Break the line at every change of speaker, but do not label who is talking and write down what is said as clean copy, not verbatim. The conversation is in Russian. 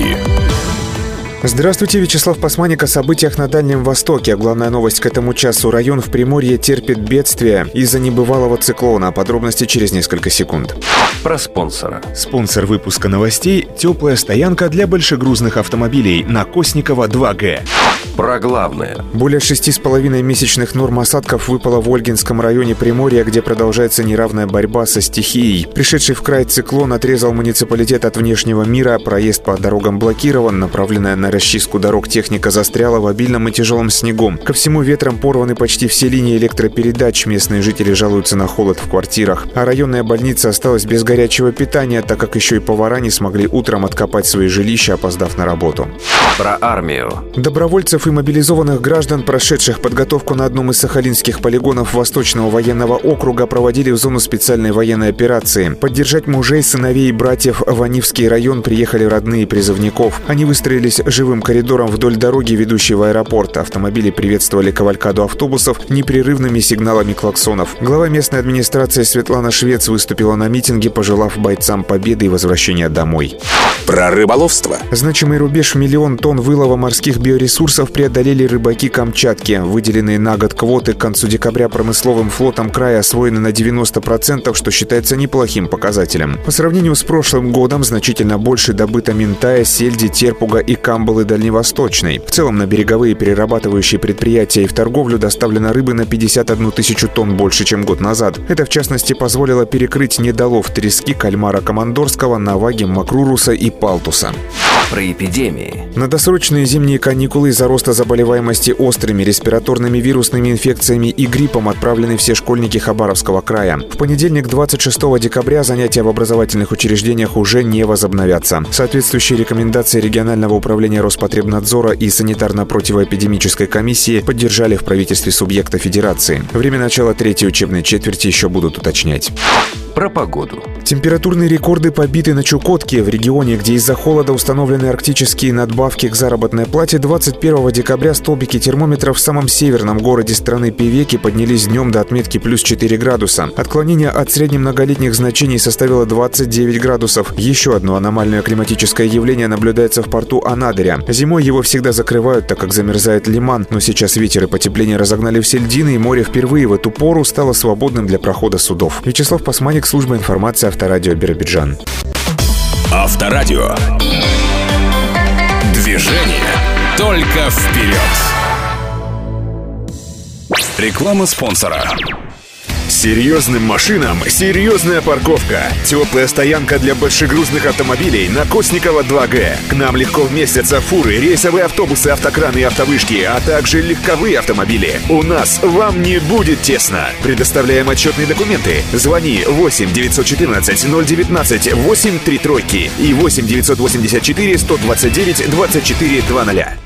Новости.
Здравствуйте, Вячеслав Пасманик о событиях на Дальнем Востоке. Главная новость к этому часу. Район в Приморье терпит бедствие из-за небывалого циклона. Подробности через несколько секунд.
Про спонсора.
Спонсор выпуска новостей – теплая стоянка для большегрузных автомобилей на Косникова 2Г.
Про главное.
Более 6,5 месячных норм осадков выпало в Ольгинском районе Приморья, где продолжается неравная борьба со стихией. Пришедший в край циклон отрезал муниципалитет от внешнего мира, проезд по дорогам блокирован, направленная на расчистку дорог техника застряла в обильном и тяжелом снегу. Ко всему ветром порваны почти все линии электропередач, местные жители жалуются на холод в квартирах. А районная больница осталась без горячего питания, так как еще и повара не смогли утром откопать свои жилища, опоздав на работу.
Про армию.
Добровольцев и мобилизованных граждан, прошедших подготовку на одном из сахалинских полигонов Восточного военного округа, проводили в зону специальной военной операции. Поддержать мужей, сыновей и братьев в Анивский район приехали родные призывников. Они выстроились живым коридором вдоль дороги, ведущей в аэропорт. Автомобили приветствовали кавалькаду автобусов непрерывными сигналами клаксонов. Глава местной администрации Светлана Швец выступила на митинге, пожелав бойцам победы и возвращения домой.
Про рыболовство.
Значимый рубеж в 1 000 000 тонн вылова морских биоресурсов преодолели рыбаки Камчатки. Выделенные на год квоты к концу декабря промысловым флотом края освоены на 90%, что считается неплохим показателем. По сравнению с прошлым годом значительно больше добыто минтая, сельди, терпуга и камбалы дальневосточной. В целом на береговые перерабатывающие предприятия и в торговлю доставлено рыбы на 51 000 тонн больше, чем год назад. Это, в частности, позволило перекрыть недолов трески, кальмара командорского, наваги, макруруса и палтуса.
Про эпидемии.
На досрочные зимние каникулы из-за роста заболеваемости острыми респираторными вирусными инфекциями и гриппом отправлены все школьники Хабаровского края. В понедельник, 26 декабря, занятия в образовательных учреждениях уже не возобновятся. Соответствующие рекомендации регионального управления Роспотребнадзора и санитарно-противоэпидемической комиссии поддержали в правительстве субъекта федерации. Время начала третьей учебной четверти еще будут уточнять.
Про погоду.
Температурные рекорды побиты на Чукотке. В регионе, где из-за холода установлены арктические надбавки к заработной плате, 21 декабря столбики термометров в самом северном городе страны Певеки поднялись днем до отметки плюс 4 градуса. Отклонение от среднемноголетних значений составило 29 градусов. Еще одно аномальное климатическое явление наблюдается в порту Анадыря. Зимой его всегда закрывают, так как замерзает лиман, но сейчас ветер и потепление разогнали все льдины, и море впервые в эту пору стало свободным для прохода судов. Вячеслав Пасманик, служба информации Авторадио Биробиджан.
Авторадио. Движение только вперед. Реклама спонсора. Серьезным машинам серьезная парковка. Теплая стоянка для большегрузных автомобилей на Косникова 2Г. К нам легко вместятся фуры, рейсовые автобусы, автокраны и автовышки, а также легковые автомобили. У нас вам не будет тесно. Предоставляем отчетные документы. Звони 8 914 019 833 и 8 984 129 24 00.